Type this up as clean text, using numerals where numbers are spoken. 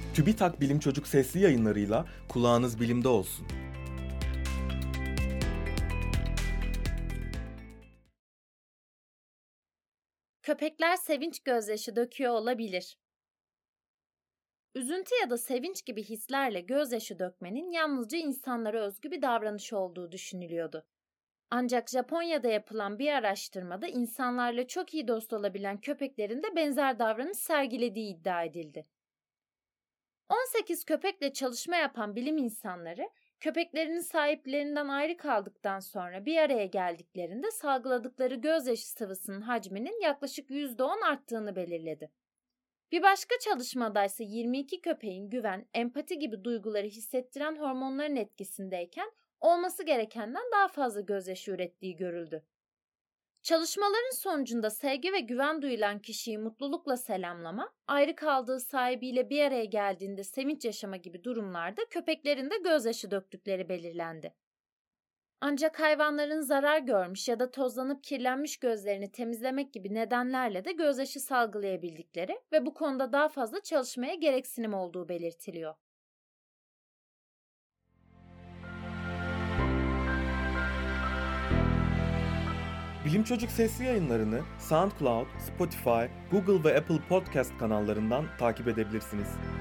TÜBİTAK Bilim Çocuk sesli yayınlarıyla kulağınız bilimde olsun. Köpekler sevinç gözyaşı döküyor olabilir. Üzüntü ya da sevinç gibi hislerle gözyaşı dökmenin yalnızca insanlara özgü bir davranış olduğu düşünülüyordu. Ancak Japonya'da yapılan bir araştırmada insanlarla çok iyi dost olabilen köpeklerin de benzer davranış sergilediği iddia edildi. 18 köpekle çalışma yapan bilim insanları, köpeklerinin sahiplerinden ayrı kaldıktan sonra bir araya geldiklerinde salgıladıkları gözyaşı sıvısının hacminin yaklaşık %10 arttığını belirledi. Bir başka çalışmadaysa 22 köpeğin güven, empati gibi duyguları hissettiren hormonların etkisindeyken olması gerekenden daha fazla gözyaşı ürettiği görüldü. Çalışmaların sonucunda sevgi ve güven duyulan kişiyi mutlulukla selamlama, ayrı kaldığı sahibiyle bir araya geldiğinde sevinç yaşama gibi durumlarda köpeklerin de gözyaşı döktükleri belirlendi. Ancak hayvanların zarar görmüş ya da tozlanıp kirlenmiş gözlerini temizlemek gibi nedenlerle de gözyaşı salgılayabildikleri ve bu konuda daha fazla çalışmaya gereksinim olduğu belirtiliyor. Bilim Çocuk sesli yayınlarını SoundCloud, Spotify, Google ve Apple Podcast kanallarından takip edebilirsiniz.